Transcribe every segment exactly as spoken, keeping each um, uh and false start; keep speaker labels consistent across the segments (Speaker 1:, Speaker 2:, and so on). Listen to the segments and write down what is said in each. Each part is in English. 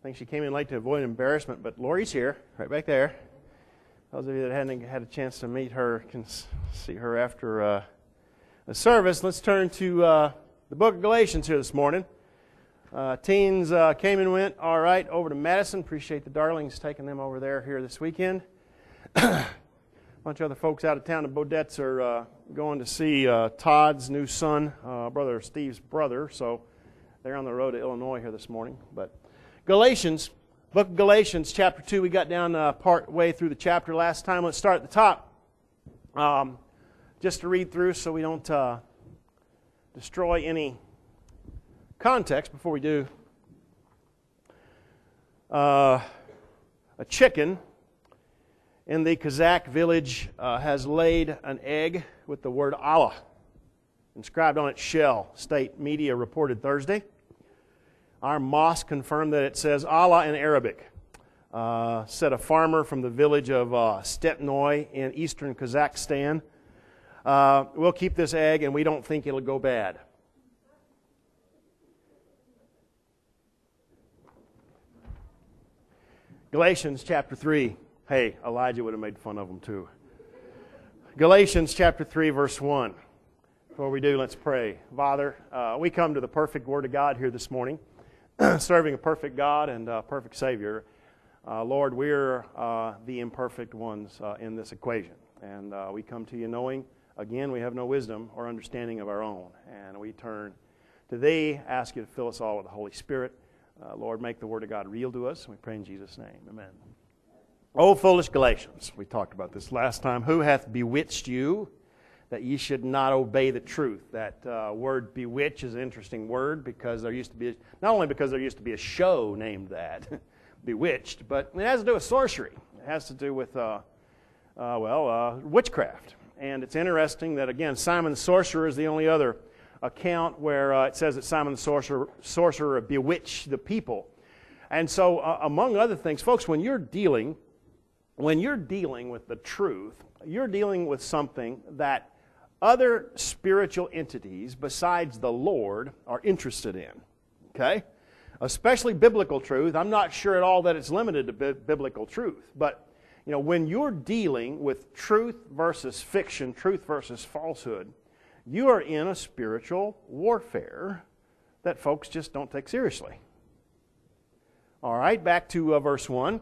Speaker 1: think she came in late to avoid embarrassment, but Lori's here, right back there. Those of you that hadn't had a chance to meet her can see her after uh, the service. Let's turn to uh, the book of Galatians here this morning. Uh, teens uh, came and went all right over to Madison. Appreciate the darlings taking them over there here this weekend. A bunch of other folks out of town. The Bodettes are uh, going to see uh, Todd's new son, uh, brother Steve's brother. So they're on the road to Illinois here this morning. But Galatians, book of Galatians, chapter two. We got down uh, part way through the chapter last time. Let's start at the top. Um, just to read through so we don't uh, destroy any context before we do. Uh, a chicken in the Kazakh village uh, has laid an egg with the word Allah inscribed on its shell, state media reported Thursday. Our mosque confirmed that it says Allah in Arabic, uh, said a farmer from the village of uh, Stepnoy in eastern Kazakhstan. Uh, we'll keep this egg and we don't think it'll go bad. Galatians chapter three. Hey, Elijah would have made fun of them too. Galatians chapter three, verse one. Before we do, let's pray. Father, uh, we come to the perfect Word of God here this morning, serving a perfect God and a perfect Savior. Uh, Lord, we're uh, the imperfect ones uh, in this equation. And uh, we come to you knowing, again, we have no wisdom or understanding of our own. And we turn to Thee, ask You to fill us all with the Holy Spirit. Uh, Lord, make the Word of God real to us. And we pray in Jesus' name. Amen. O foolish Galatians, we talked about this last time. Who hath bewitched you that ye should not obey the truth? That uh, word bewitch is an interesting word because there used to be, a, not only because there used to be a show named that, Bewitched, but it has to do with sorcery. It has to do with, uh, uh, well, uh, witchcraft. And it's interesting that, again, Simon the Sorcerer is the only other account where uh, it says that Simon the Sorcerer, sorcerer bewitched the people. And so, uh, among other things, folks, when you're dealing When you're dealing with the truth, you're dealing with something that other spiritual entities besides the Lord are interested in, okay? Especially biblical truth. I'm not sure at all that it's limited to bi- biblical truth, but you know, when you're dealing with truth versus fiction, truth versus falsehood, you are in a spiritual warfare that folks just don't take seriously. All right, back to uh, verse one.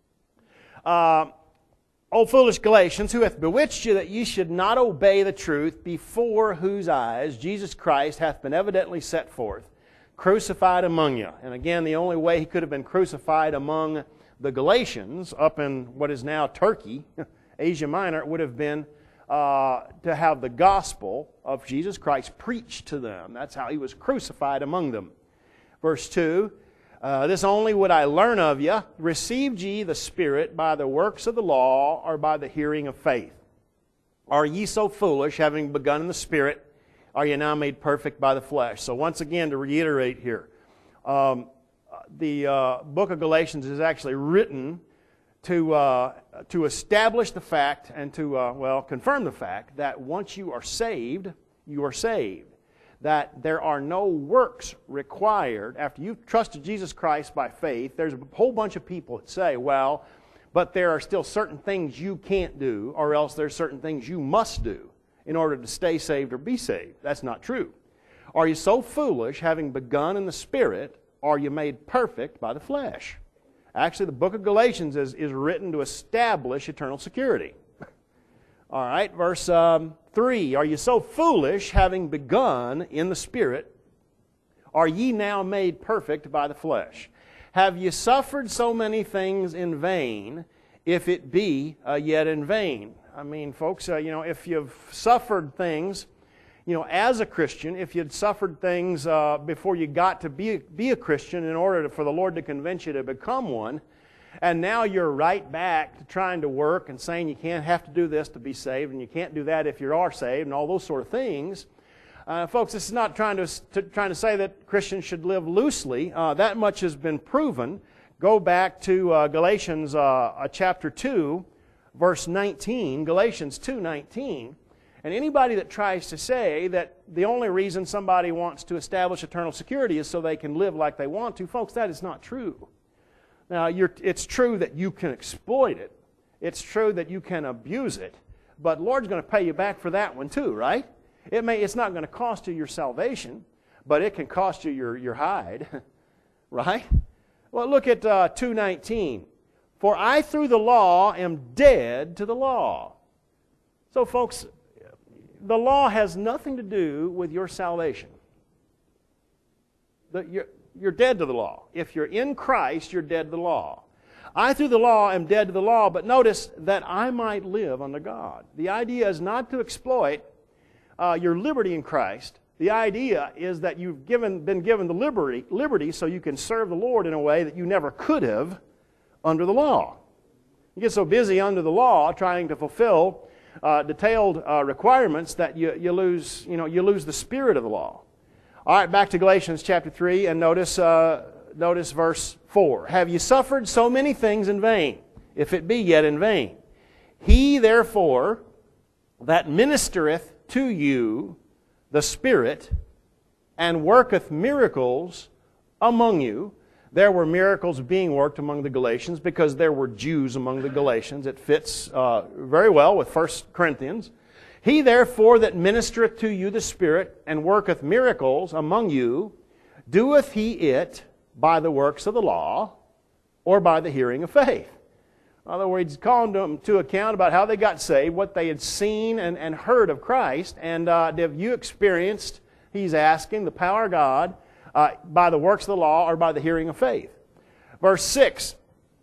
Speaker 1: Uh, O foolish Galatians, who hath bewitched you that ye should not obey the truth, before whose eyes Jesus Christ hath been evidently set forth, crucified among you. And again, the only way he could have been crucified among the Galatians, up in what is now Turkey, Asia Minor, would have been uh, to have the gospel of Jesus Christ preached to them. That's how he was crucified among them. Verse two. Uh, this only would I learn of you. Received ye the Spirit by the works of the law or by the hearing of faith? Are ye so foolish, having begun in the Spirit, are ye now made perfect by the flesh? So once again, to reiterate here, um, the uh, book of Galatians is actually written to, uh, to establish the fact and to, uh, well, confirm the fact that once you are saved, you are saved. That there are no works required after you've trusted Jesus Christ by faith. There's a whole bunch of people that say, well, but there are still certain things you can't do, or else there's certain things you must do in order to stay saved or be saved. That's not true. Are you so foolish, having begun in the Spirit, are you made perfect by the flesh? Actually, the book of Galatians is, is written to establish eternal security. All right, verse um, three. Are you so foolish, having begun in the Spirit, are ye now made perfect by the flesh? Have ye suffered so many things in vain, if it be uh, yet in vain? I mean, folks, uh, you know, if you've suffered things, you know, as a Christian, if you'd suffered things uh, before you got to be, be a Christian in order to, for the Lord to convince you to become one, and now you're right back to trying to work and saying you can't have to do this to be saved, and you can't do that if you are saved, and all those sort of things. Uh, folks, this is not trying to, to trying to say that Christians should live loosely. Uh, that much has been proven. Go back to uh, Galatians uh, chapter two, verse nineteen. Galatians two nineteen. And anybody that tries to say that the only reason somebody wants to establish eternal security is so they can live like they want to, folks, that is not true. Now, you're, it's true that you can exploit it. It's true that you can abuse it. But the Lord's going to pay you back for that one too, right? It may, it's not going to cost you your salvation, but it can cost you your, your hide, right? Well, look at uh, two nineteen. For I through the law am dead to the law. So folks, the law has nothing to do with your salvation. The, you're, you're dead to the law. If you're in Christ, you're dead to the law. I through the law am dead to the law, but notice that I might live under God. The idea is not to exploit uh, your liberty in Christ. The idea is that you've given, been given the liberty, liberty so you can serve the Lord in a way that you never could have under the law. You get so busy under the law trying to fulfill uh, detailed uh, requirements that you, you lose, you know, you lose the spirit of the law. All right, back to Galatians chapter three, and notice, uh, notice verse four. Have you suffered so many things in vain, if it be yet in vain? He therefore that ministereth to you the Spirit, and worketh miracles among you. There were miracles being worked among the Galatians because there were Jews among the Galatians. It fits uh, very well with First Corinthians. He therefore that ministereth to you the Spirit, and worketh miracles among you, doeth he it by the works of the law, or by the hearing of faith? In other words, calling them to account about how they got saved, what they had seen and, and heard of Christ, and uh, have you experienced, he's asking, the power of God, Uh, by the works of the law or by the hearing of faith. Verse six,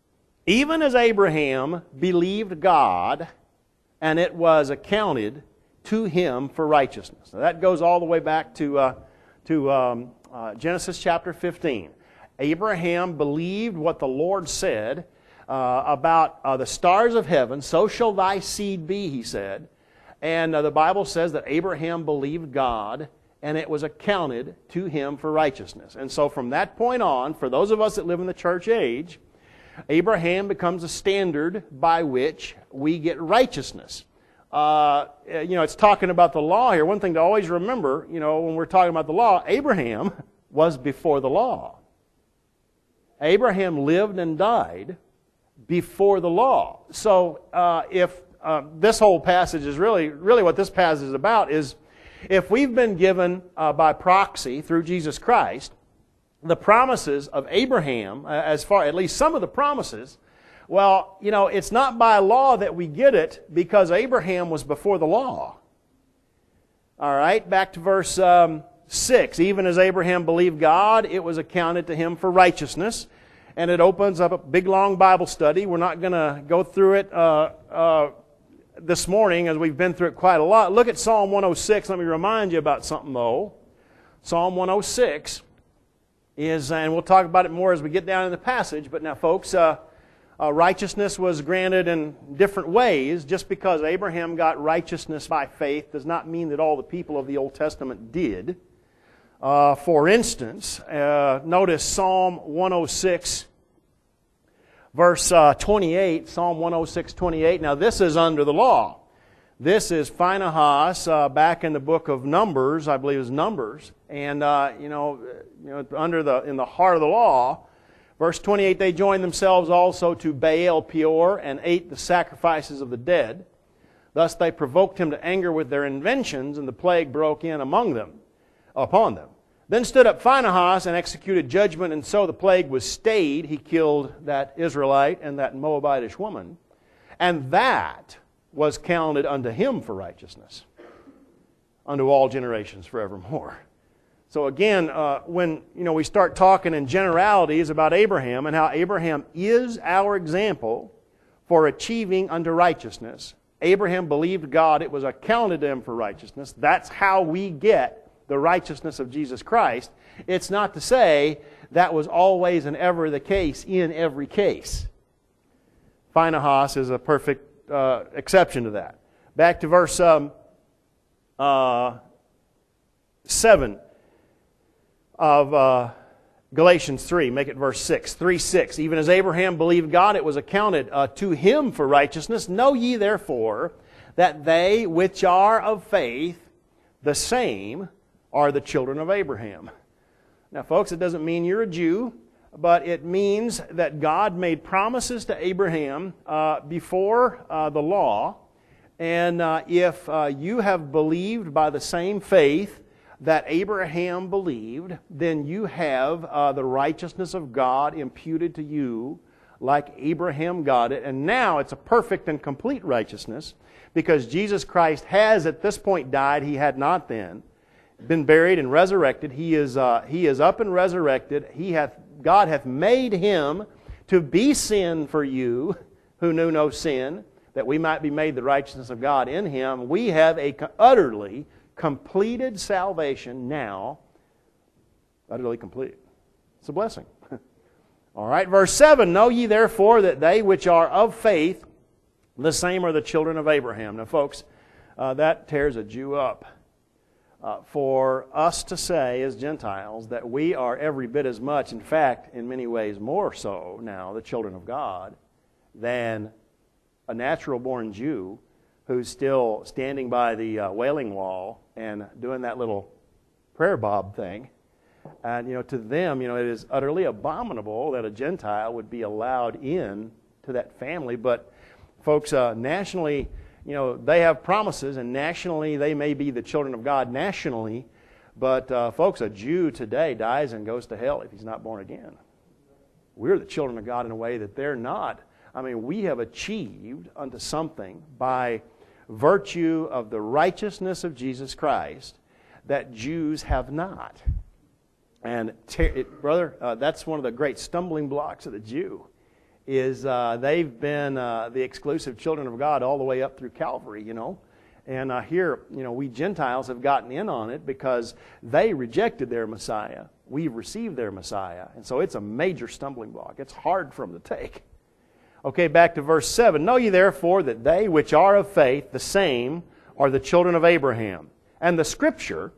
Speaker 1: even as Abraham believed God, and it was accounted to him for righteousness. Now that goes all the way back to, uh, to um, uh, Genesis chapter fifteen. Abraham believed what the Lord said uh, about uh, the stars of heaven, so shall thy seed be, he said. And uh, the Bible says that Abraham believed God, and it was accounted to him for righteousness. And so from that point on, for those of us that live in the church age, Abraham becomes a standard by which we get righteousness. Uh, you know, it's talking about the law here. One thing to always remember, you know, when we're talking about the law, Abraham was before the law. Abraham lived and died before the law. So uh, if uh, this whole passage is really, really what this passage is about is, if we've been given uh, by proxy through Jesus Christ the promises of Abraham, uh, as far at least some of the promises, well, you know, it's not by law that we get it because Abraham was before the law. All right, back to verse um, six. Even as Abraham believed God, it was accounted to him for righteousness. And it opens up a big, long Bible study. We're not going to go through it uh, uh, this morning, as we've been through it quite a lot. Look at Psalm one oh six. Let me remind you about something, though. Psalm one oh six is, and we'll talk about it more as we get down in the passage, but now, folks, uh, uh, righteousness was granted in different ways. Just because Abraham got righteousness by faith does not mean that all the people of the Old Testament did. Uh, for instance, uh, notice Psalm one oh six, verse uh, twenty-eight, Psalm one oh six, twenty-eight. Now this is under the law. This is Phinehas uh, back in the book of Numbers, I believe it's Numbers, and uh, you know, you know, under the in the heart of the law. Verse twenty-eight, they joined themselves also to Baal Peor and ate the sacrifices of the dead. Thus they provoked him to anger with their inventions, and the plague broke in among them, upon them. Then stood up Phinehas and executed judgment, and so the plague was stayed. He killed that Israelite and that Moabitish woman, and that was counted unto him for righteousness, unto all generations forevermore. So again, uh, when you know we start talking in generalities about Abraham and how Abraham is our example for achieving unto righteousness, Abraham believed God, it was accounted to him for righteousness. That's how we get the righteousness of Jesus Christ. It's not to say that was always and ever the case in every case. Phinehas is a perfect uh, exception to that. Back to verse um, uh, seven of uh, Galatians three. Make it verse six. three six. Even as Abraham believed God, it was accounted uh, to him for righteousness. Know ye therefore that they which are of faith, the same are the children of Abraham. Now, folks, it doesn't mean you're a Jew. but it means that God made promises to Abraham uh, before uh, the law, and uh, if uh, you have believed by the same faith that Abraham believed, then you have uh, the righteousness of God imputed to you like Abraham got it, and now it's a perfect and complete righteousness because Jesus Christ has at this point died, He had not then, been buried and resurrected. He is, uh, he is up and resurrected. He hath, God hath made Him to be sin for you who knew no sin, that we might be made the righteousness of God in Him. We have a utterly completed salvation now, utterly complete. It's a blessing. All right, verse seven, know ye therefore that they which are of faith, the same are the children of Abraham. Now, folks, uh, that tears a Jew up. Uh, for us to say as Gentiles that we are every bit as much, in fact, in many ways more so now, the children of God, than a natural-born Jew who's still standing by the uh, Wailing Wall and doing that little prayer bob thing. And, you know, to them, you know, it is utterly abominable that a Gentile would be allowed in to that family. But, folks, uh, nationally, you know, they have promises, and nationally they may be the children of God nationally. But, uh, folks, a Jew today dies and goes to hell if he's not born again. We're the children of God in a way that they're not. I mean, we have achieved unto something by virtue of the righteousness of Jesus Christ that Jews have not. And, it, brother, uh, that's one of the great stumbling blocks of the Jew, is uh, they've been uh, the exclusive children of God all the way up through Calvary, you know. And uh, here, you know, we Gentiles have gotten in on it because they rejected their Messiah. We've received their Messiah. And so it's a major stumbling block. It's hard for them to take. Okay, back to verse seven. Know ye therefore that they which are of faith, the same are the children of Abraham. And the Scripture,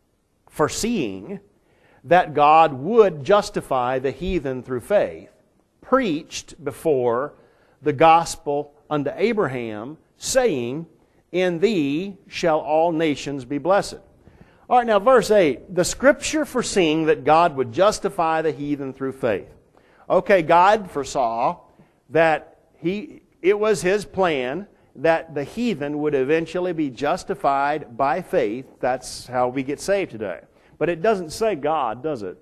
Speaker 1: foreseeing that God would justify the heathen through faith, preached before the gospel unto Abraham, saying, in thee shall all nations be blessed. All right, now verse eight. The Scripture foreseeing that God would justify the heathen through faith. Okay, God foresaw that he it was His plan that the heathen would eventually be justified by faith. That's how we get saved today. But it doesn't say God, does it?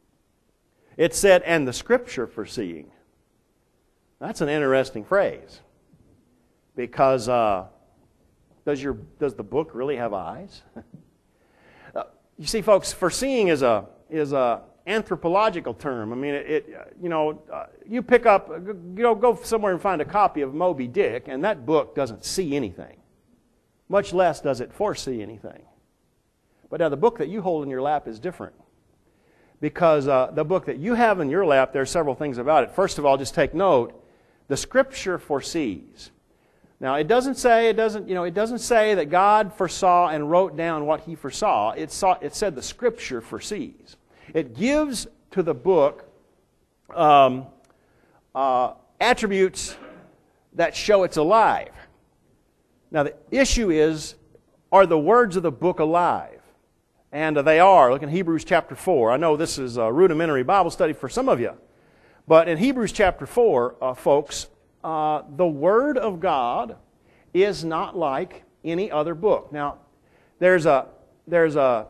Speaker 1: It said, and the Scripture foreseeing. That's an interesting phrase. Because uh, does your does the book really have eyes? uh, you see, folks, foreseeing is a is a anthropological term. I mean, it, it you know, uh, you pick up, you know, go somewhere and find a copy of Moby Dick, and that book doesn't see anything. Much less does it foresee anything. But now the book that you hold in your lap is different. Because uh, the book that you have in your lap, there are several things about it. First of all, just take note, the Scripture foresees. Now, it doesn't say, it doesn't, you know, it doesn't say that God foresaw and wrote down what He foresaw. It, saw, it said the Scripture foresees. It gives to the book um, uh, attributes that show it's alive. Now, the issue is, are the words of the book alive? And they are. Look in Hebrews chapter four. I know this is a rudimentary Bible study for some of you. But in Hebrews chapter four, uh, folks, uh, the Word of God is not like any other book. Now, there's a there's a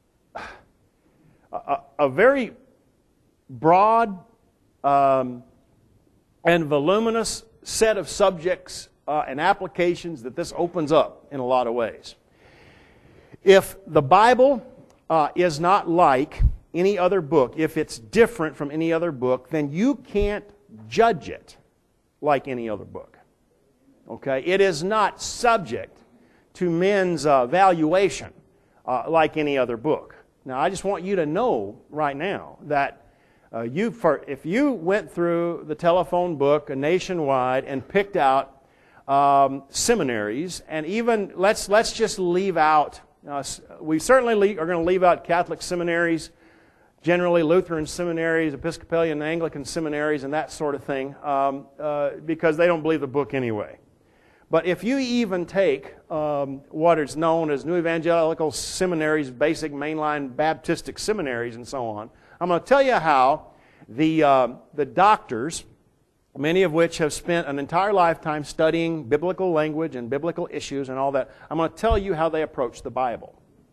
Speaker 1: a, a very broad um, and voluminous set of subjects uh, and applications that this opens up in a lot of ways. If the Bible uh, is not like any other book, if it's different from any other book, then you can't judge it like any other book. Okay? It is not subject to men's uh, valuation uh, like any other book. Now, I just want you to know right now that uh, you, for, if you went through the telephone book nationwide and picked out um, seminaries, and even let's let's just leave out. Uh, we certainly le- are going to leave out Catholic seminaries, generally Lutheran seminaries, Episcopalian and Anglican seminaries, and that sort of thing, um, uh, because they don't believe the book anyway. But if you even take um, what is known as New Evangelical Seminaries, basic mainline Baptistic seminaries, and so on, I'm going to tell you how The, uh, the doctors, many of which have spent an entire lifetime studying biblical language and biblical issues and all that, I'm going to tell you how they approach the Bible.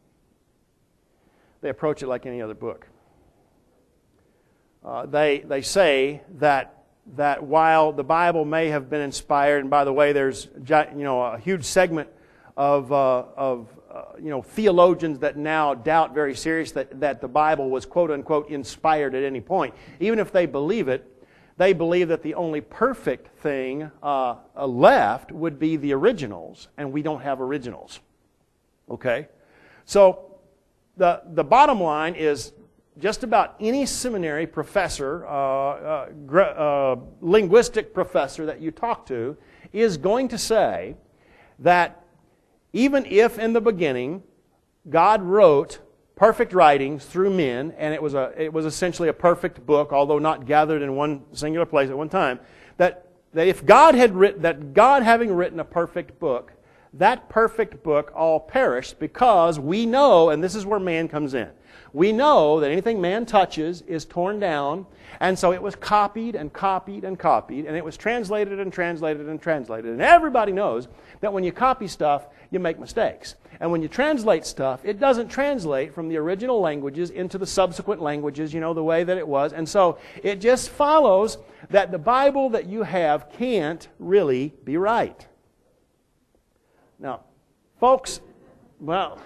Speaker 1: They approach it like any other book. Uh, they, they say that, that while the Bible may have been inspired, and by the way, there's you know, a huge segment of, uh, of uh, you know, theologians that now doubt very seriously that, that the Bible was quote-unquote inspired at any point. Even if they believe it, they believe that the only perfect thing uh, left would be the originals, and we don't have originals. Okay? So the, the bottom line is just about any seminary professor, uh, uh, gr- uh, linguistic professor that you talk to is going to say that even if in the beginning God wrote perfect writings through men, and it was a it was essentially a perfect book, although not gathered in one singular place at one time, that, that if God had written that God having written a perfect book, that perfect book all perished because we know, and this is where man comes in, we know that anything man touches is torn down, and so it was copied and copied and copied, and it was translated and translated and translated. And everybody knows that when you copy stuff, you make mistakes. And when you translate stuff, it doesn't translate from the original languages into the subsequent languages, you know, the way that it was. And so it just follows that the Bible that you have can't really be right. Now, folks, well,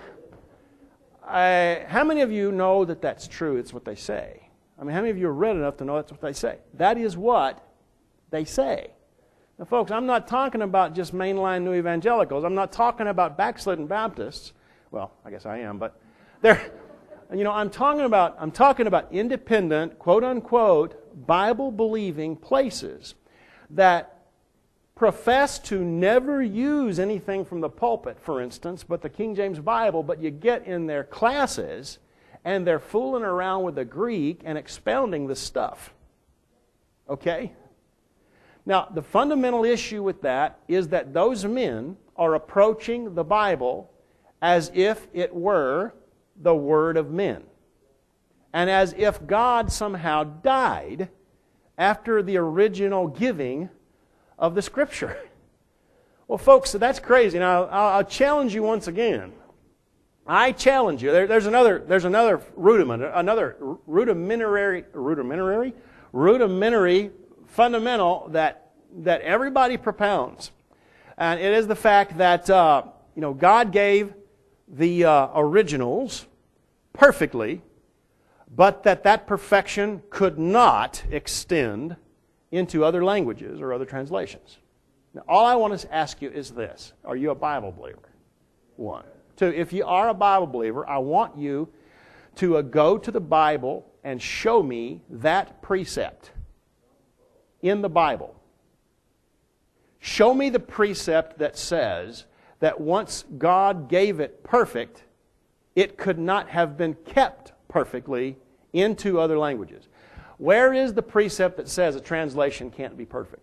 Speaker 1: I, how many of you know that that's true? It's what they say. I mean, how many of you are read enough to know that's what they say? That is what they say. Now, folks, I'm not talking about just mainline new evangelicals. I'm not talking about backslidden Baptists. Well, I guess I am, but they're, you know, I'm talking about I'm talking about independent, quote unquote, Bible-believing places that profess to never use anything from the pulpit, for instance, but the King James Bible, but you get in their classes and they're fooling around with the Greek and expounding the stuff. Okay? Now, the fundamental issue with that is that those men are approaching the Bible as if it were the word of men. And as if God somehow died after the original giving of the Scripture. Well, folks, that's crazy. Now, I'll, I'll challenge you once again. I challenge you. There, there's another. There's another rudiment, another rudimentary, rudimentary, rudimentary fundamental that that everybody propounds, and it is the fact that uh, you know God gave the uh, originals perfectly, but that that perfection could not extend into other languages or other translations. Now, all I want to ask you is this: are you a Bible believer? One. Two, if you are a Bible believer, I want you to uh, go to the Bible and show me that precept in the Bible. Show me the precept that says that once God gave it perfect, it could not have been kept perfectly into other languages. Where is the precept that says a translation can't be perfect?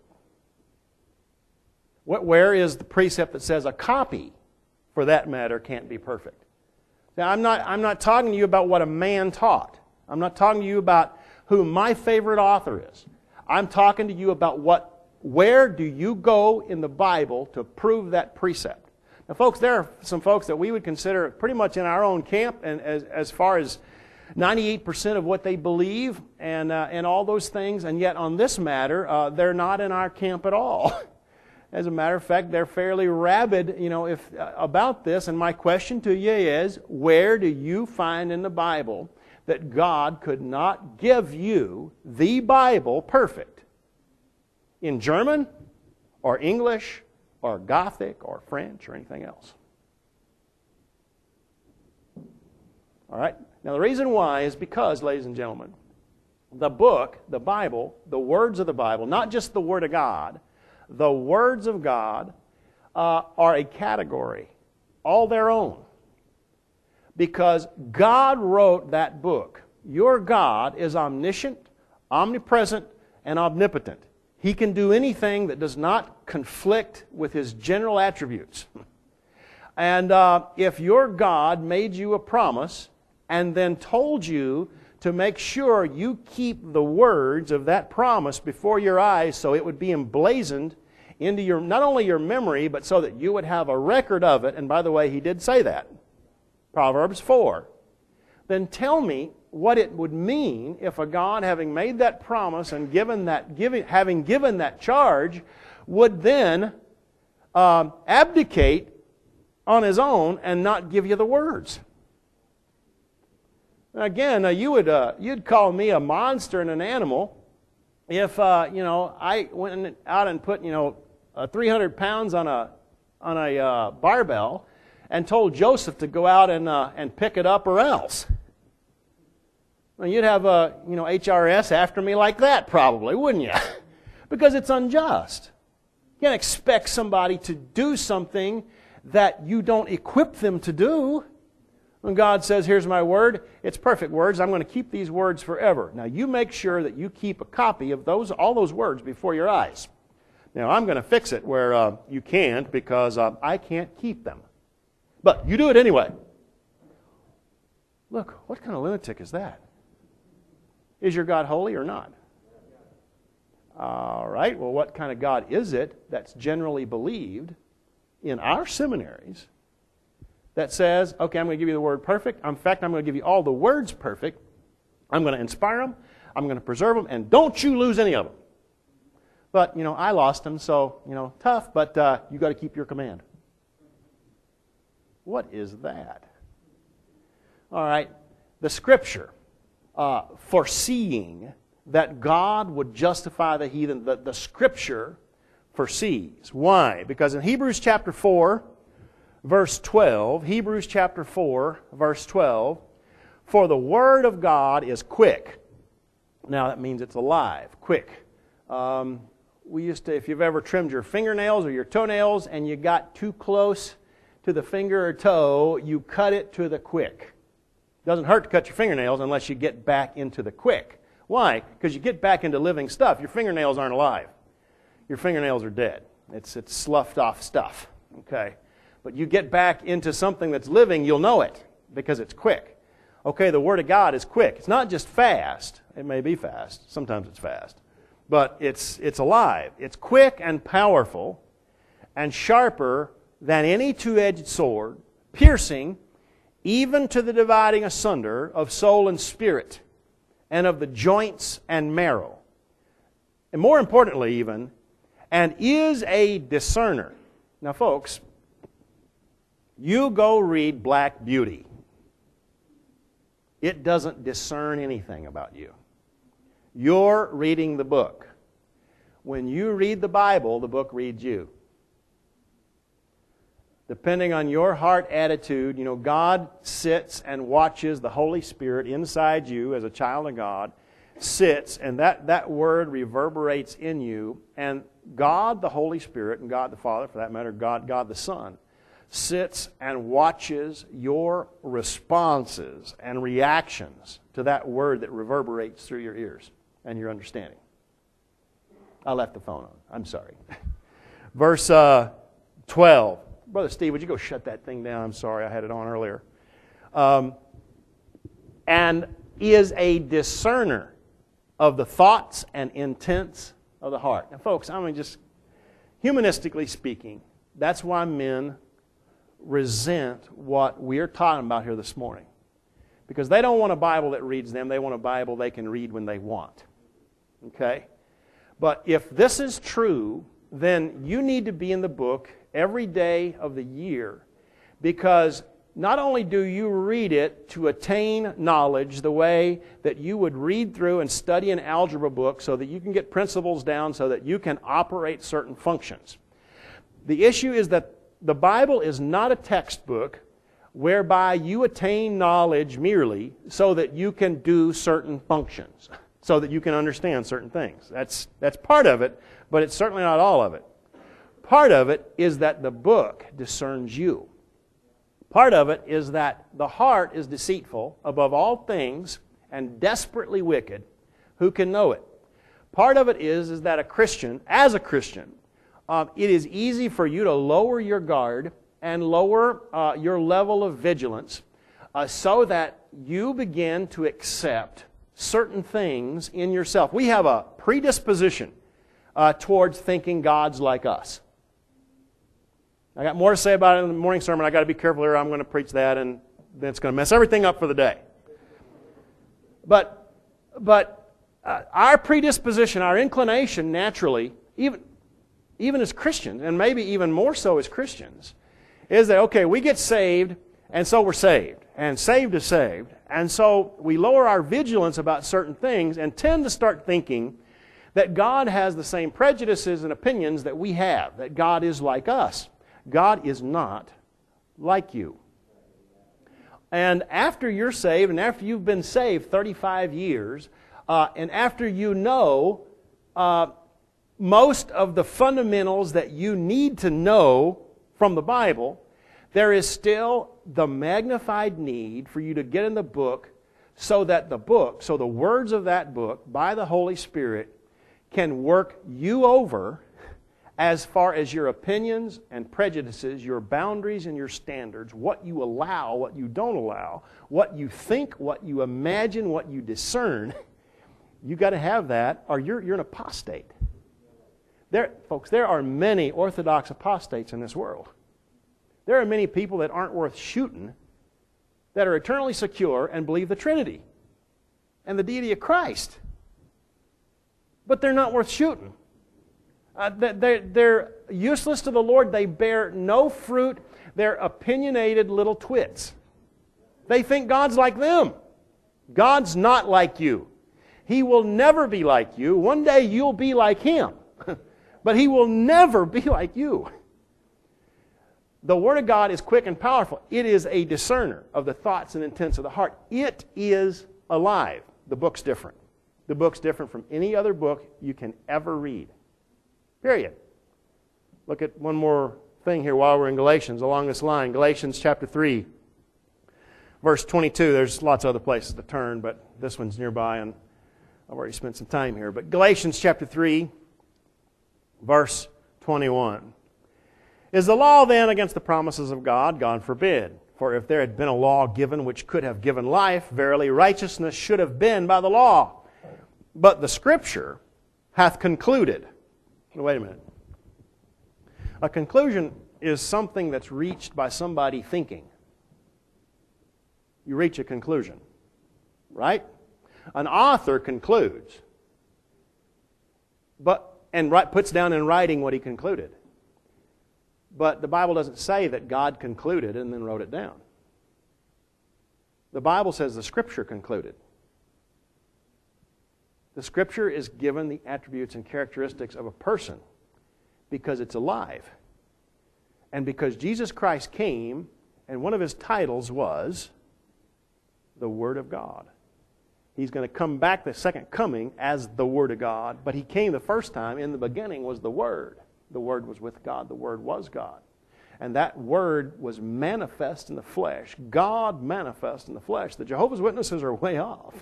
Speaker 1: Where is the precept that says a copy, for that matter, can't be perfect? Now, I'm not, I'm not talking to you about what a man taught. I'm not talking to you about who my favorite author is. I'm talking to you about what, where do you go in the Bible to prove that precept? Now, folks, there are some folks that we would consider pretty much in our own camp, and as, as far as ninety-eight percent of what they believe and, uh, and all those things, and yet on this matter, uh, they're not in our camp at all. As a matter of fact, they're fairly rabid, you know, if uh, about this. And my question to you is, where do you find in the Bible that God could not give you the Bible perfect? In German, or English, or Gothic, or French, or anything else? All right? Now, the reason why is because, ladies and gentlemen, the book, the Bible, the words of the Bible, not just the Word of God, the words of God uh, are a category, all their own. Because God wrote that book. Your God is omniscient, omnipresent, and omnipotent. He can do anything that does not conflict with His general attributes. And uh, if your God made you a promise and then told you to make sure you keep the words of that promise before your eyes so it would be emblazoned into your, not only your memory, but so that you would have a record of it. And by the way, he did say that. Proverbs four. Then tell me what it would mean if a God, having made that promise and given that, giving, having given that charge, would then um, abdicate on His own and not give you the words. Again, uh, you would uh, you'd call me a monster and an animal if uh, you know I went out and put you know uh, three hundred pounds on a on a uh, barbell and told Joseph to go out and uh, and pick it up or else. Well, you'd have a you know H R S after me like that probably, wouldn't you? Because it's unjust. You can't expect somebody to do something that you don't equip them to do. When God says, here's my word, it's perfect words. I'm going to keep these words forever. Now, you make sure that you keep a copy of those all those words before your eyes. Now, I'm going to fix it where uh, you can't because uh, I can't keep them. But you do it anyway. Look, what kind of lunatic is that? Is your God holy or not? All right, well, what kind of God is it that's generally believed in our seminaries that says, okay, I'm going to give you the word perfect. In fact, I'm going to give you all the words perfect. I'm going to inspire them. I'm going to preserve them. And don't you lose any of them. But, you know, I lost them, so, you know, tough. But uh, you got to keep your command. What is that? All right. The Scripture, uh, foreseeing that God would justify the heathen, the, the Scripture foresees. Why? Because in Hebrews chapter four, verse twelve, Hebrews chapter four, verse twelve, for the Word of God is quick. Now that means it's alive, quick. Um, we used to, if you've ever trimmed your fingernails or your toenails and you got too close to the finger or toe, you cut it to the quick. It doesn't hurt to cut your fingernails unless you get back into the quick. Why? Because you get back into living stuff. Your fingernails aren't alive. Your fingernails are dead. It's, it's sloughed off stuff. Okay? But you get back into something that's living, you'll know it because it's quick. Okay, the Word of God is quick. It's not just fast. It may be fast. Sometimes it's fast. But it's, it's alive. It's quick and powerful and sharper than any two-edged sword, piercing even to the dividing asunder of soul and spirit and of the joints and marrow. And more importantly even, and is a discerner. Now folks, you go read Black Beauty. It doesn't discern anything about you. You're reading the book. When you read the Bible, the book reads you. Depending on your heart attitude, you know, God sits and watches the Holy Spirit inside you as a child of God, sits, and that, that word reverberates in you, and God the Holy Spirit, and God the Father, for that matter, God, God the Son, sits and watches your responses and reactions to that word that reverberates through your ears and your understanding. I left the phone on. I'm sorry. Verse uh, twelve. Brother Steve, would you go shut that thing down? I'm sorry, I had it on earlier. Um, and is a discerner of the thoughts and intents of the heart. Now, folks, I mean, just humanistically speaking, that's why men resent what we're talking about here this morning. Because they don't want a Bible that reads them. They want a Bible they can read when they want. Okay? But if this is true, then you need to be in the book every day of the year, because not only do you read it to attain knowledge the way that you would read through and study an algebra book so that you can get principles down so that you can operate certain functions. The issue is that the Bible is not a textbook whereby you attain knowledge merely so that you can do certain functions, so that you can understand certain things. That's, that's part of it, but it's certainly not all of it. Part of it is that the book discerns you. Part of it is that the heart is deceitful above all things and desperately wicked. Who can know it? Part of it is, is that a Christian, as a Christian, um, it is easy for you to lower your guard and lower uh, your level of vigilance uh, so that you begin to accept certain things in yourself. We have a predisposition uh, towards thinking God's like us. I got more to say about it in the morning sermon. I got to be careful here. I'm going to preach that, and then it's going to mess everything up for the day. But, but uh, our predisposition, our inclination, naturally, even even as Christians, and maybe even more so as Christians, is that okay, we get saved, and so we're saved, and saved is saved, and so we lower our vigilance about certain things and tend to start thinking that God has the same prejudices and opinions that we have, that God is like us. God is not like you. And after you're saved, and after you've been saved thirty-five years, uh, and after you know uh, most of the fundamentals that you need to know from the Bible, there is still the magnified need for you to get in the book so that the book, so the words of that book, by the Holy Spirit, can work you over as far as your opinions and prejudices, your boundaries and your standards, what you allow, what you don't allow, what you think, what you imagine, what you discern. You've got to have that, or you're, you're an apostate. There, folks, there are many Orthodox apostates in this world. There are many people that aren't worth shooting that are eternally secure and believe the Trinity and the deity of Christ. But they're not worth shooting. Uh, they're, they're useless to the Lord. They bear no fruit. They're opinionated little twits. They think God's like them. God's not like you. He will never be like you. One day you'll be like Him. But He will never be like you. The Word of God is quick and powerful. It is a discerner of the thoughts and intents of the heart. It is alive. The book's different. The book's different from any other book you can ever read. Period. Look at one more thing here while we're in Galatians along this line. Galatians chapter three, verse twenty-two. There's lots of other places to turn, but this one's nearby, and I've already spent some time here. But Galatians chapter three, verse twenty-one. Is the law then against the promises of God? God forbid. For if there had been a law given which could have given life, verily righteousness should have been by the law. But the Scripture hath concluded. Wait a minute. A conclusion is something that's reached by somebody thinking. You reach a conclusion, right? An author concludes, but and puts down in writing what he concluded. But the Bible doesn't say that God concluded and then wrote it down. The Bible says the Scripture concluded. The Scripture is given the attributes and characteristics of a person because it's alive. And because Jesus Christ came, and one of His titles was the Word of God. He's going to come back the second coming as the Word of God, but He came the first time. In the beginning was the Word. The Word was with God. The Word was God. And that Word was manifest in the flesh. God manifest in the flesh. The Jehovah's Witnesses are way off.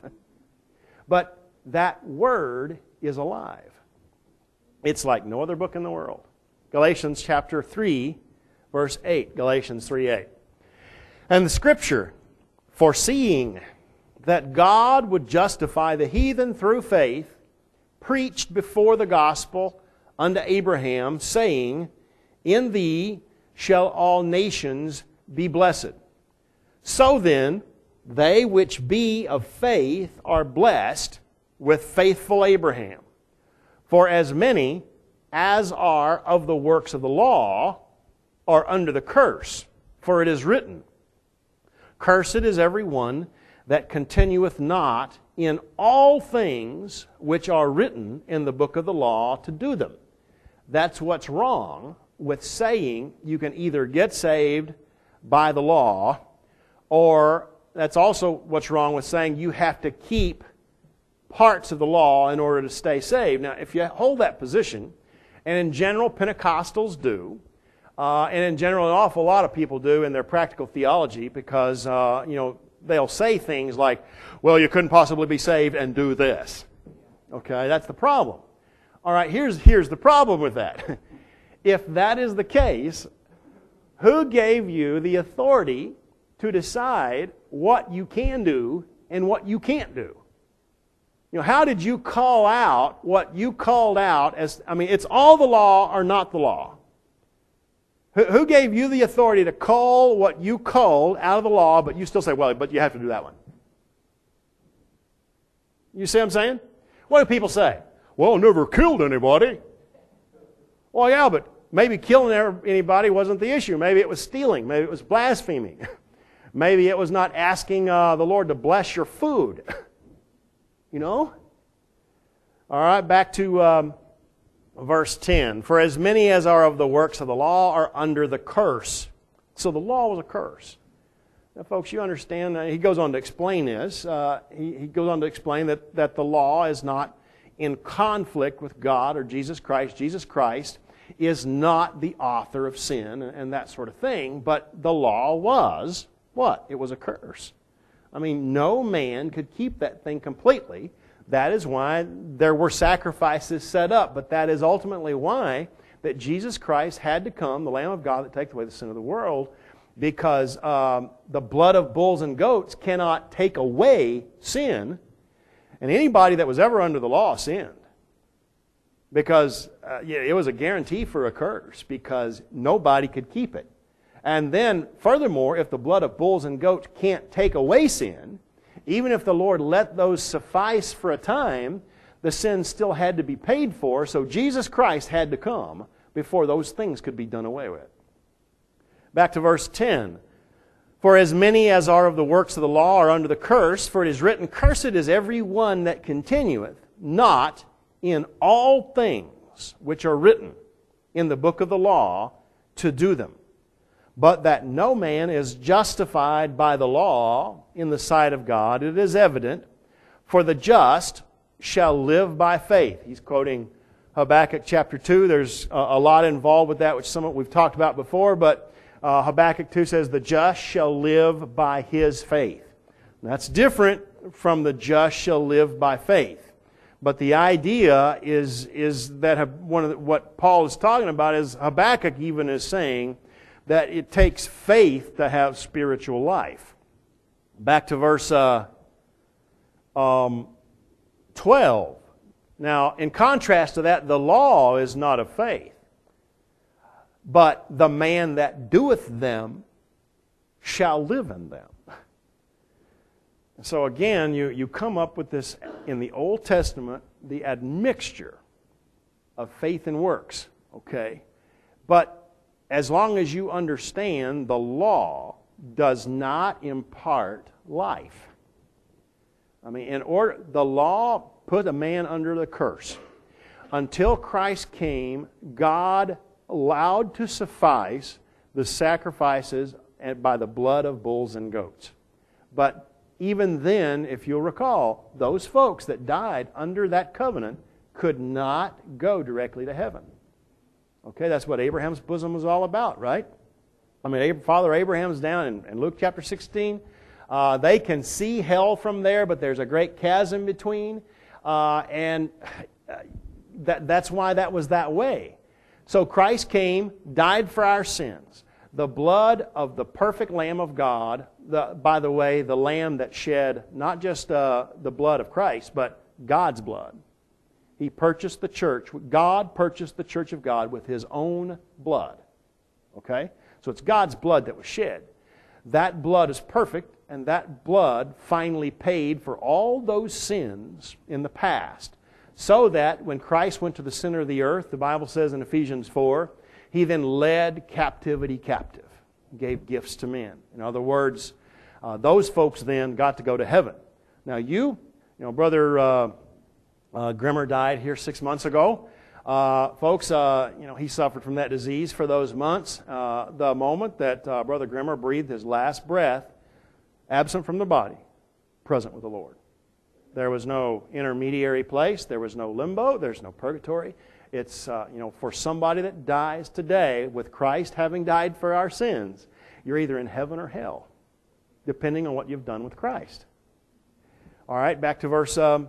Speaker 1: But that Word is alive. It's like no other book in the world. Galatians chapter three, verse eight. Galatians three eight. And the Scripture, foreseeing that God would justify the heathen through faith, preached before the gospel unto Abraham, saying, In thee shall all nations be blessed. So then, they which be of faith are blessed with faithful Abraham. For as many as are of the works of the law are under the curse. For it is written, Cursed is every one that continueth not in all things which are written in the book of the law to do them. That's what's wrong with saying you can either get saved by the law, or that's also what's wrong with saying you have to keep parts of the law in order to stay saved. Now, if you hold that position, and in general Pentecostals do, uh, and in general an awful lot of people do in their practical theology, because uh, you know they'll say things like, well, you couldn't possibly be saved and do this. Okay, that's the problem. All right, here's, here's the problem with that. If that is the case, who gave you the authority to decide what you can do and what you can't do? You know, how did you call out what you called out as, I mean, it's all the law or not the law. Who, who gave you the authority to call what you called out of the law, but you still say, well, but you have to do that one? You see what I'm saying? What do people say? Well, I never killed anybody. Well, yeah, but maybe killing anybody wasn't the issue. Maybe it was stealing. Maybe it was blaspheming. Maybe it was not asking uh, the Lord to bless your food. You know? All right, back to um, verse ten. For as many as are of the works of the law are under the curse. So the law was a curse. Now, folks, you understand, uh, he goes on to explain this. Uh, he, he goes on to explain that, that the law is not in conflict with God or Jesus Christ. Jesus Christ is not the author of sin and, and that sort of thing. But the law was, what? It was a curse. I mean, no man could keep that thing completely. That is why there were sacrifices set up. But that is ultimately why that Jesus Christ had to come, the Lamb of God that takes away the sin of the world, because um, the blood of bulls and goats cannot take away sin. And anybody that was ever under the law sinned. Because uh, yeah, it was a guarantee for a curse, because nobody could keep it. And then, furthermore, if the blood of bulls and goats can't take away sin, even if the Lord let those suffice for a time, the sin still had to be paid for, so Jesus Christ had to come before those things could be done away with. Back to verse ten. For as many as are of the works of the law are under the curse, for it is written, Cursed is every one that continueth not in all things which are written in the book of the law to do them. But that no man is justified by the law in the sight of God, it is evident, for the just shall live by faith. He's quoting Habakkuk chapter two. There's a lot involved with that, which some of we've talked about before, but uh, Habakkuk two says, the just shall live by his faith. That's different from the just shall live by faith. But the idea is, is that one of the, what Paul is talking about is Habakkuk even is saying that it takes faith to have spiritual life. Back to verse uh, um, twelve. Now, in contrast to that, the law is not of faith, but the man that doeth them shall live in them. So again, you, you come up with this in the Old Testament, the admixture of faith and works, okay? But as long as you understand the law does not impart life. I mean, in order, the law put a man under the curse. Until Christ came, God allowed to suffice the sacrifices by the blood of bulls and goats. But even then, if you'll recall, those folks that died under that covenant could not go directly to heaven. Okay, that's what Abraham's bosom was all about, right? I mean, Father Abraham's down in, in Luke chapter sixteen. Uh, they can see hell from there, but there's a great chasm between. Uh, and that, that's why that was that way. So Christ came, died for our sins. The blood of the perfect Lamb of God, the, by the way, the Lamb that shed not just uh, the blood of Christ, but God's blood. He purchased the church. God purchased the church of God with His own blood. Okay? So it's God's blood that was shed. That blood is perfect, and that blood finally paid for all those sins in the past. So that when Christ went to the center of the earth, the Bible says in Ephesians four, He then led captivity captive, gave gifts to men. In other words, uh, those folks then got to go to heaven. Now you, you know, Brother uh, uh, Grimmer died here six months ago. Uh, folks, uh, you know, he suffered from that disease for those months. Uh, the moment that uh, Brother Grimmer breathed his last breath, absent from the body, present with the Lord. There was no intermediary place. There was no limbo. There's no purgatory. It's, uh, you know, for somebody that dies today with Christ having died for our sins, you're either in heaven or hell, depending on what you've done with Christ. All right, back to verse um,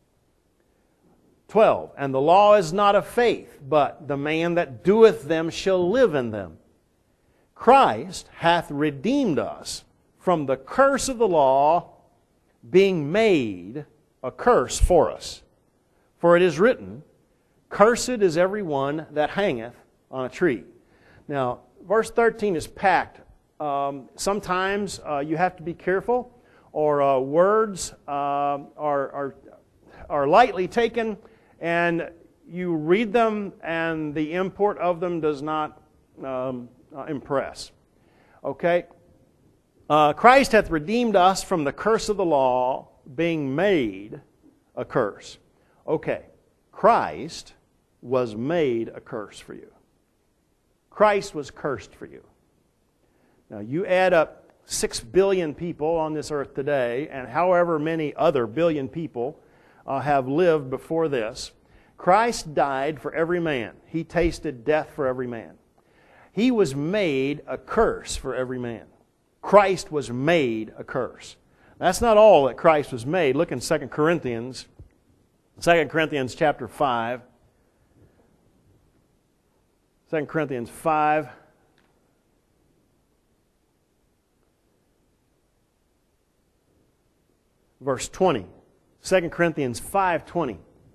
Speaker 1: twelve. And the law is not of faith, but the man that doeth them shall live in them. Christ hath redeemed us from the curse of the law, being made a curse for us. For it is written, cursed is every one that hangeth on a tree. Now, verse thirteen is packed. Um, sometimes uh, you have to be careful, or uh, words uh, are, are, are lightly taken, and you read them, and the import of them does not um, uh, impress. Okay? Uh, Christ hath redeemed us from the curse of the law, being made a curse. Okay, Christ was made a curse for you. Christ was cursed for you. Now, you add up six billion people on this earth today, and however many other billion people uh, have lived before this, Christ died for every man. He tasted death for every man. He was made a curse for every man. Christ was made a curse. That's not all that Christ was made. Look in Second Corinthians, Second Corinthians chapter five. Second Corinthians five. Verse twenty. Second Corinthians five twenty.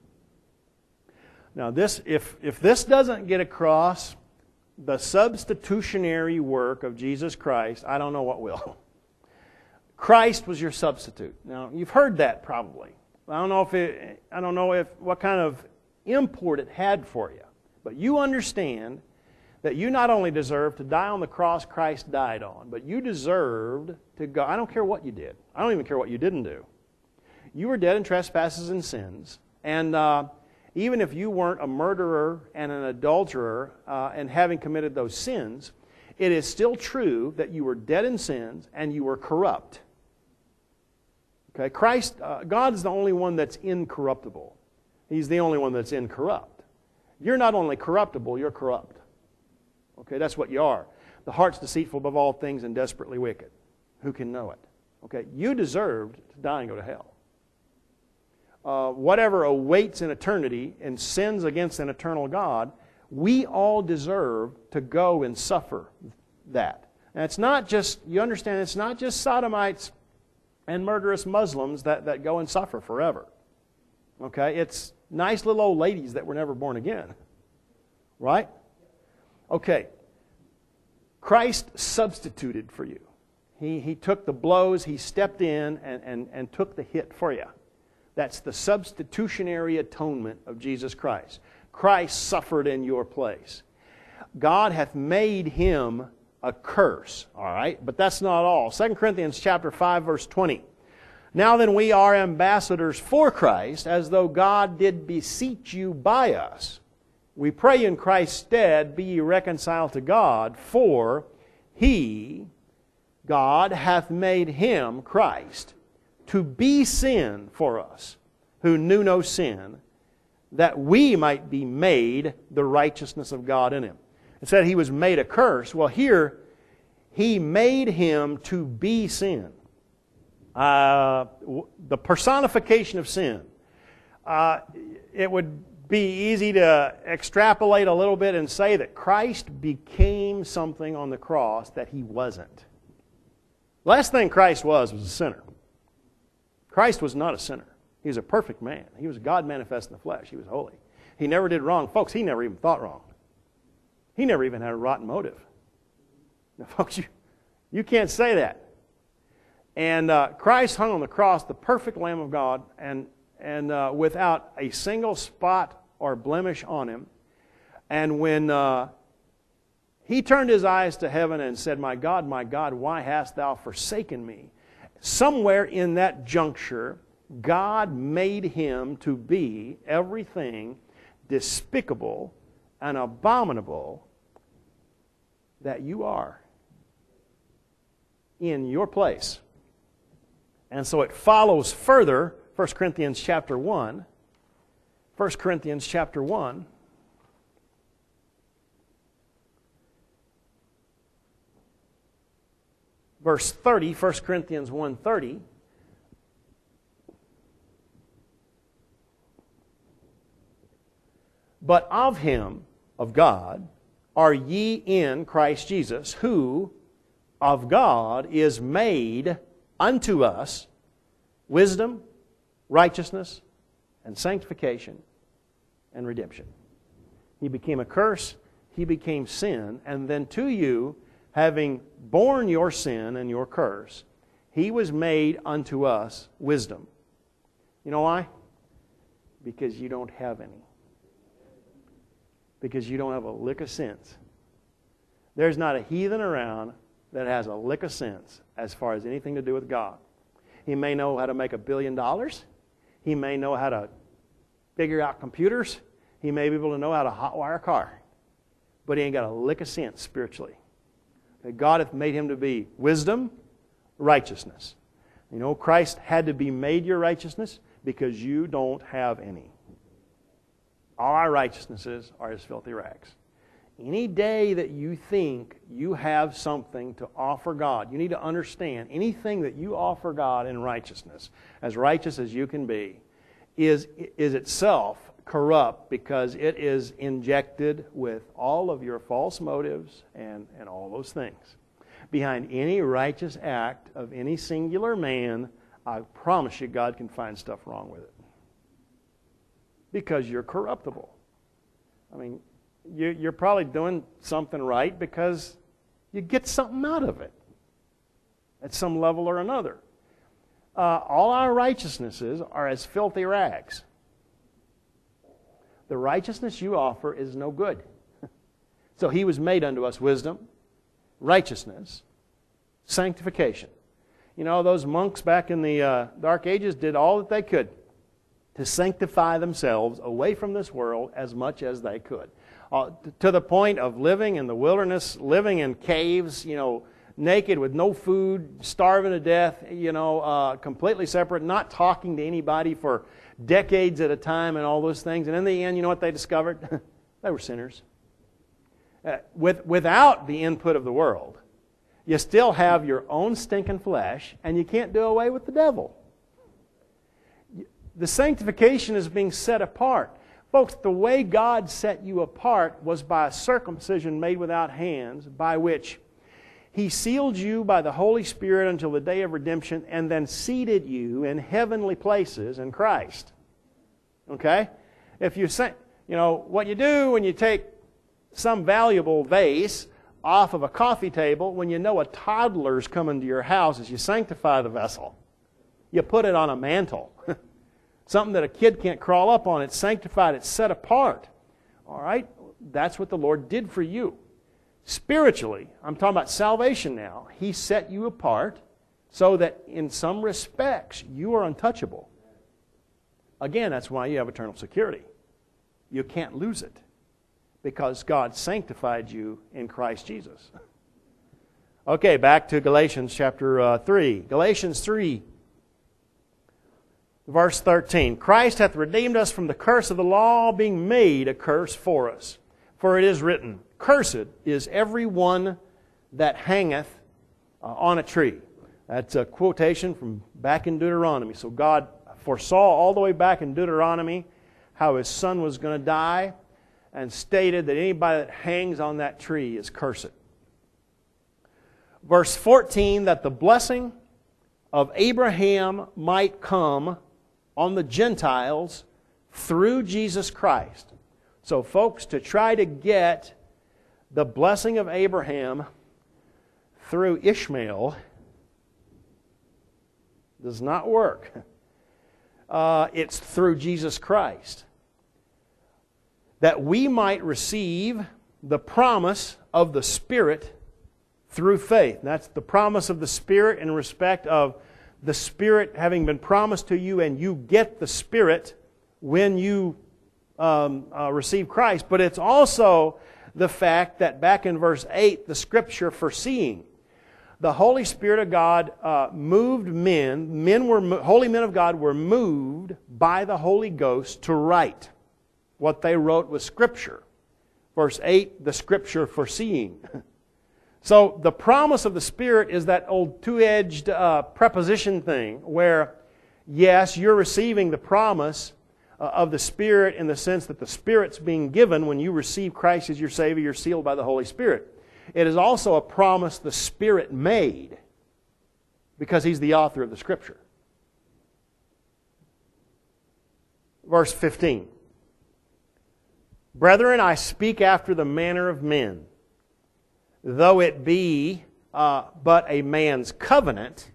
Speaker 1: Now this, if, if this doesn't get across the substitutionary work of Jesus Christ, I don't know what will. Christ was your substitute. Now, you've heard that probably. I don't know if it, I don't know if what kind of import it had for you. But you understand that you not only deserve to die on the cross Christ died on, but you deserved to go. I don't care what you did. I don't even care what you didn't do. You were dead in trespasses and sins. And uh, even if you weren't a murderer and an adulterer uh, and having committed those sins, it is still true that you were dead in sins and you were corrupt. Okay, Christ, uh, God is the only one that's incorruptible. He's the only one that's incorrupt. You're not only corruptible, you're corrupt. Okay, that's what you are. The heart's deceitful above all things and desperately wicked. Who can know it? Okay, you deserved to die and go to hell. Uh, whatever awaits in eternity and sins against an eternal God, we all deserve to go and suffer that. And it's not just, you understand, it's not just sodomites and murderous Muslims that, that go and suffer forever. Okay, it's nice little old ladies that were never born again. Right? Okay. Christ substituted for you. He, he took the blows, He stepped in and, and, and took the hit for you. That's the substitutionary atonement of Jesus Christ. Christ suffered in your place. God hath made Him a curse. All right? But that's not all. Second Corinthians chapter five, verse twenty. Now then we are ambassadors for Christ, as though God did beseech you by us. We pray in Christ's stead, be ye reconciled to God, for He, God, hath made Him, Christ, to be sin for us, who knew no sin, that we might be made the righteousness of God in Him. It said He was made a curse. Well, here, He made Him to be sin. Uh, the personification of sin. Uh, it would be easy to extrapolate a little bit and say that Christ became something on the cross that He wasn't. Last thing Christ was was a sinner. Christ was not a sinner. He was a perfect man. He was God manifest in the flesh. He was holy. He never did wrong. Folks, He never even thought wrong. He never even had a rotten motive. Now, folks, you, you can't say that. And uh, Christ hung on the cross, the perfect Lamb of God, and, and uh, without a single spot or blemish on Him. And when uh, He turned His eyes to heaven and said, my God, my God, why hast Thou forsaken me? Somewhere in that juncture, God made Him to be everything despicable and abominable that you are in your place. And so it follows further, First Corinthians chapter one. First Corinthians chapter one. Verse thirty, First Corinthians one thirty. But of Him, of God, are ye in Christ Jesus, who of God is made unto us wisdom righteousness and sanctification and redemption. He became a curse, He became sin, and then to you, having borne your sin and your curse, He was made unto us wisdom. You know why? Because you don't have any. Because you don't have a lick of sense. There's not a heathen around that has a lick of sense as far as anything to do with God. He may know how to make a billion dollars. He may know how to figure out computers. He may be able to know how to hotwire a car. But he ain't got a lick of sense spiritually. God hath made him to be wisdom, righteousness. You know, Christ had to be made your righteousness because you don't have any. All our righteousnesses are as filthy rags. Any day that you think you have something to offer God, you need to understand anything that you offer God in righteousness, as righteous as you can be, is, is itself corrupt because it is injected with all of your false motives and, and all those things. Behind any righteous act of any singular man, I promise you God can find stuff wrong with it. Because you're corruptible. I mean, you, you're probably doing something right because you get something out of it at some level or another. Uh, all our righteousnesses are as filthy rags. The righteousness you offer is no good. So He was made unto us wisdom, righteousness, sanctification. You know, those monks back in the uh, Dark Ages did all that they could to sanctify themselves away from this world as much as they could. Uh, to the point of living in the wilderness, living in caves, you know, naked with no food, starving to death, you know, uh, completely separate, not talking to anybody for decades at a time and all those things. And in the end, you know what they discovered? They were sinners. Uh, with, without the input of the world, you still have your own stinking flesh, and you can't do away with the devil. The sanctification is being set apart. Folks, the way God set you apart was by a circumcision made without hands, by which He sealed you by the Holy Spirit until the day of redemption, and then seated you in heavenly places in Christ. Okay? If you say, you know, what you do when you take some valuable vase off of a coffee table when you know a toddler's coming to your house is you sanctify the vessel. You put it on a mantle. Something that a kid can't crawl up on. It's sanctified. It's set apart. All right? That's what the Lord did for you. Spiritually, I'm talking about salvation now. He set you apart so that in some respects you are untouchable. Again, that's why you have eternal security. You can't lose it because God sanctified you in Christ Jesus. Okay, back to Galatians chapter uh, three. Galatians three. Verse thirteen, Christ hath redeemed us from the curse of the law, being made a curse for us. For it is written, Cursed is every one that hangeth uh, on a tree. That's a quotation from back in Deuteronomy. So God foresaw all the way back in Deuteronomy how His Son was going to die and stated that anybody that hangs on that tree is cursed. Verse fourteen, that the blessing of Abraham might come on the Gentiles through Jesus Christ. So folks, to try to get the blessing of Abraham through Ishmael does not work. Uh, it's through Jesus Christ. That we might receive the promise of the Spirit through faith. That's the promise of the Spirit in respect of the Spirit having been promised to you, and you get the Spirit when you um, uh, receive Christ. But it's also the fact that back in verse eight, the Scripture foreseeing. The Holy Spirit of God uh, moved men, men were holy men of God were moved by the Holy Ghost to write. What they wrote was Scripture. Verse eight, the Scripture foreseeing. So the promise of the Spirit is that old two-edged uh, preposition thing where, yes, you're receiving the promise uh, of the Spirit in the sense that the Spirit's being given when you receive Christ as your Savior, you're sealed by the Holy Spirit. It is also a promise the Spirit made because He's the author of the Scripture. verse fifteen. Brethren, I speak after the manner of men. Though it be uh, but a man's covenant,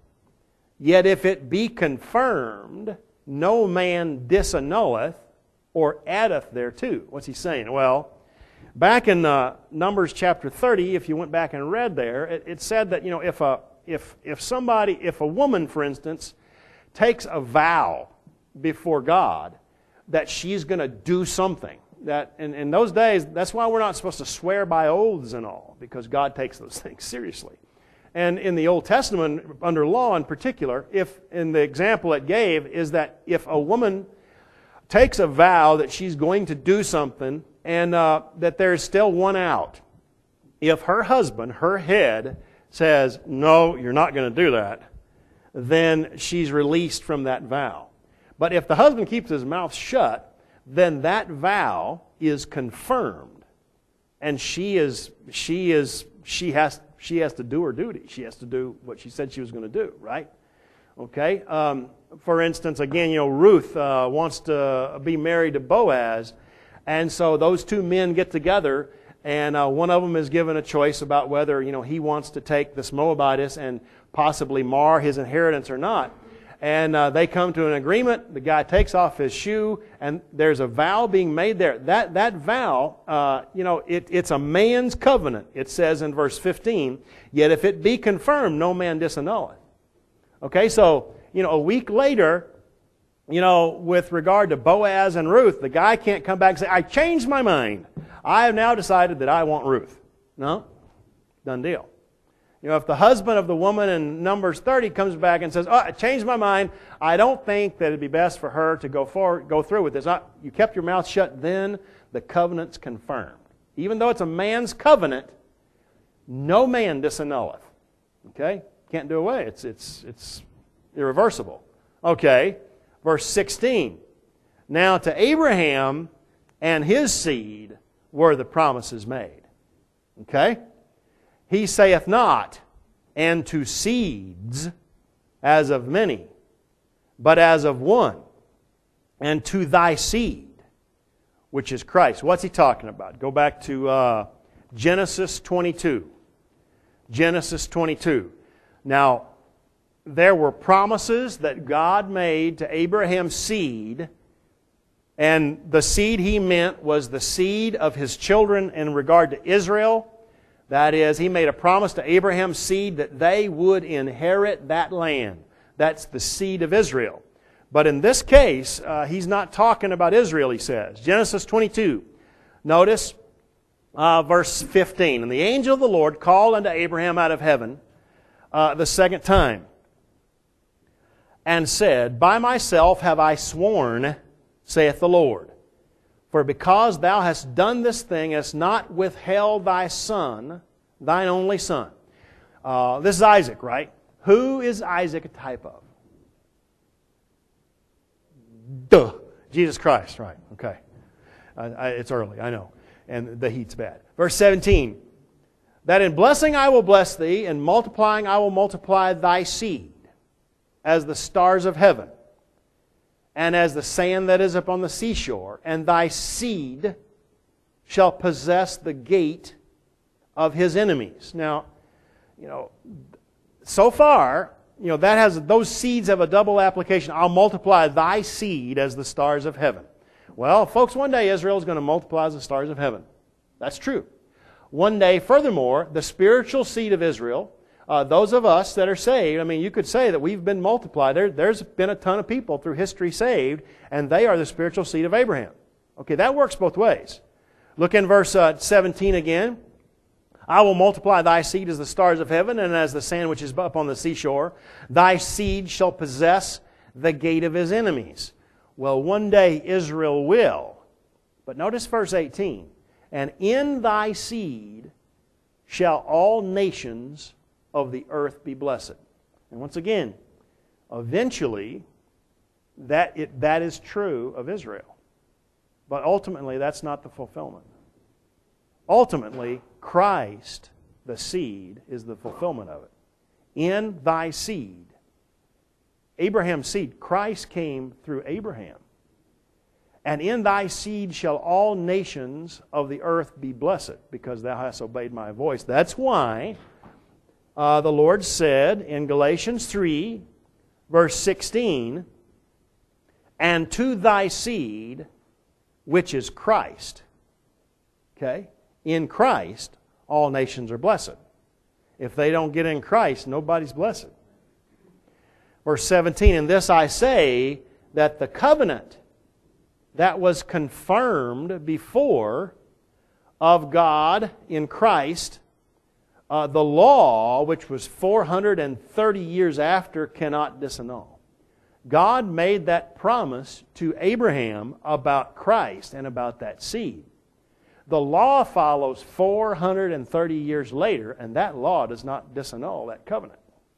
Speaker 1: yet if it be confirmed, no man disannulleth or addeth thereto. What's he saying? Well, back in uh, Numbers chapter thirty, if you went back and read there, it, it said that, you know, if a if if somebody, if a woman, for instance, takes a vow before God that she's going to do something, that in, in those days, that's why we're not supposed to swear by oaths and all, because God takes those things seriously. And in the Old Testament, under law in particular, if in the example it gave is that if a woman takes a vow that she's going to do something and uh, that there's still one out, if her husband, her head, says, no, you're not going to do that, then she's released from that vow. But if the husband keeps his mouth shut, then that vow is confirmed, and she is she is she has she has to do her duty. She has to do what she said she was going to do, right? Okay. Um, for instance, again, you know, Ruth uh, wants to be married to Boaz, and so those two men get together, and uh, one of them is given a choice about whether, you know, he wants to take this Moabitess and possibly mar his inheritance or not. And uh, they come to an agreement. The guy takes off his shoe, and there's a vow being made there. That that vow, uh, you know, it, it's a man's covenant. It says in verse fifteen, yet if it be confirmed, no man disannulleth. Okay, so, you know, a week later, you know, with regard to Boaz and Ruth, the guy can't come back and say, I changed my mind. I have now decided that I want Ruth. No, done deal. You know, if the husband of the woman in Numbers thirty comes back and says, oh, I changed my mind, I don't think that it'd be best for her to go forward, go through with this. You kept your mouth shut then, the covenant's confirmed. Even though it's a man's covenant, no man disannulleth. Okay? Can't do away. It's, it's, it's irreversible. Okay, verse sixteen. Now to Abraham and his seed were the promises made. Okay? He saith not, and to seeds, as of many, but as of one, and to thy seed, which is Christ. What's he talking about? Go back to uh, Genesis twenty-two. Genesis twenty-two. Now, there were promises that God made to Abraham's seed, and the seed he meant was the seed of his children in regard to Israel. That is, he made a promise to Abraham's seed that they would inherit that land. That's the seed of Israel. But in this case, uh, he's not talking about Israel, he says. Genesis twenty-two. Notice uh, verse fifteen. And the angel of the Lord called unto Abraham out of heaven uh, the second time, and said, By myself have I sworn, saith the Lord. For because thou hast done this thing, hast not withheld thy son, thine only son. Uh, this is Isaac, right? Who is Isaac a type of? Duh. Jesus Christ, right. Okay. Uh, I, it's early, I know. And the heat's bad. Verse seventeen. That in blessing I will bless thee, and multiplying I will multiply thy seed, as the stars of heaven, and as the sand that is upon the seashore, and thy seed shall possess the gate of his enemies. Now, you know, so far, you know, that has those seeds have a double application. I'll multiply thy seed as the stars of heaven. Well, folks, one day Israel is going to multiply as the stars of heaven. That's true. One day, furthermore, the spiritual seed of Israel, Uh, those of us that are saved, I mean, you could say that we've been multiplied. There, there's been a ton of people through history saved, and they are the spiritual seed of Abraham. Okay, that works both ways. Look in verse uh, seventeen again. I will multiply thy seed as the stars of heaven, and as the sand which is upon the seashore. Thy seed shall possess the gate of his enemies. Well, one day Israel will. But notice verse eighteen. And in thy seed shall all nations of the earth be blessed. And once again, eventually, that it, that is true of Israel. But ultimately, that's not the fulfillment. Ultimately, Christ, the seed, is the fulfillment of it. In thy seed. Abraham's seed. Christ came through Abraham. And in thy seed shall all nations of the earth be blessed, because thou hast obeyed my voice. That's why uh, the Lord said in Galatians three, verse sixteen, and to thy seed, which is Christ. Okay? In Christ, all nations are blessed. If they don't get in Christ, nobody's blessed. Verse seventeen, and this I say, that the covenant that was confirmed before of God in Christ, uh, the law, which was four hundred thirty years after, cannot disannul. God made that promise to Abraham about Christ and about that seed. The law follows four hundred thirty years later, and that law does not disannul that covenant.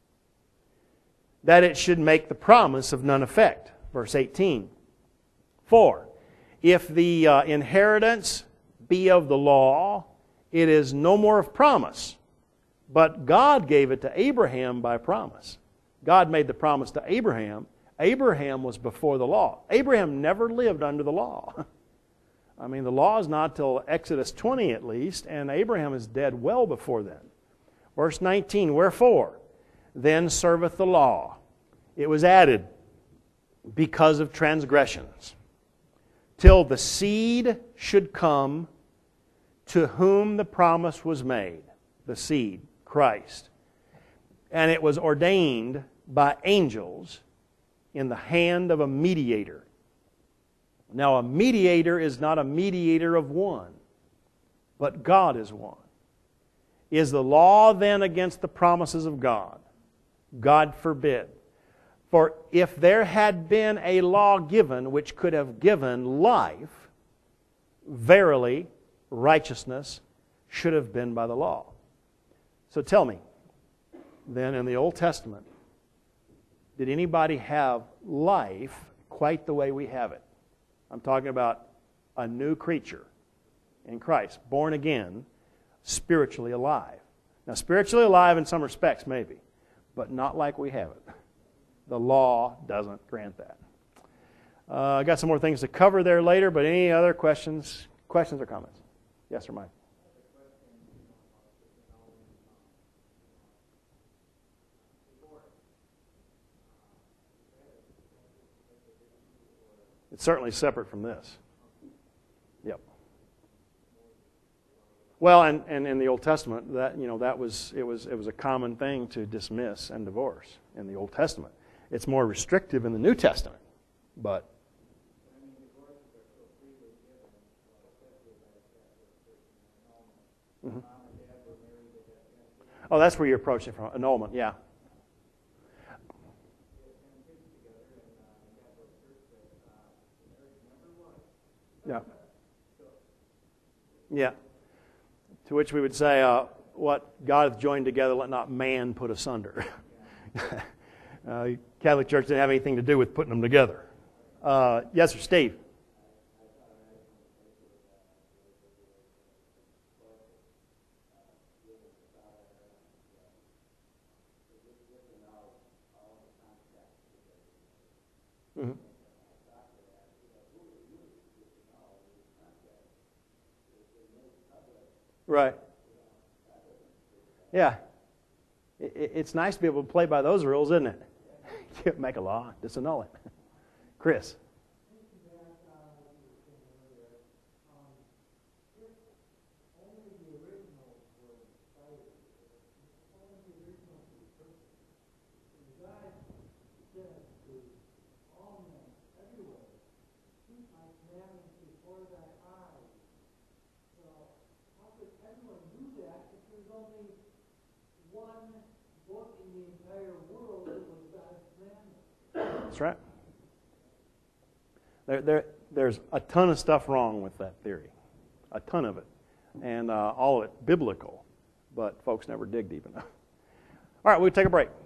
Speaker 1: That it should make the promise of none effect. Verse eighteen. For, if the uh, inheritance be of the law, it is no more of promise. But God gave it to Abraham by promise. God made the promise to Abraham. Abraham was before the law. Abraham never lived under the law. I mean, the law is not till Exodus twenty at least, and Abraham is dead well before then. Verse nineteen, wherefore then serveth the law? It was added because of transgressions, till the seed should come to whom the promise was made, the seed, Christ. And it was ordained by angels in the hand of a mediator. Now, a mediator is not a mediator of one, but God is one. Is the law then against the promises of God? God forbid. For if there had been a law given which could have given life, verily righteousness should have been by the law. So tell me, then in the Old Testament, did anybody have life quite the way we have it? I'm talking about a new creature in Christ, born again, spiritually alive. Now, spiritually alive in some respects, maybe, but not like we have it. The law doesn't grant that. Uh, I got some more things to cover there later, but any other questions, questions or comments? Yes, sir, Mike. It's certainly separate from this. Yep. Well, and, and in the Old Testament, that you know that was it was it was a common thing to dismiss and divorce in the Old Testament. It's more restrictive in the New Testament, but mm-hmm. Oh, that's where you're approaching from annulment. Yeah. Yeah. Yeah. To which we would say, uh, what God hath joined together, let not man put asunder. uh, Catholic Church didn't have anything to do with putting them together. Uh, yes, sir, Steve. Mm-hmm. Right. Yeah. It's nice to be able to play by those rules, isn't it? You can't make a law, disannul it. Chris. That's right. There, there, there's a ton of stuff wrong with that theory. A ton of it. And uh, all of it biblical. But folks never dig deep enough. All right, we'll take a break.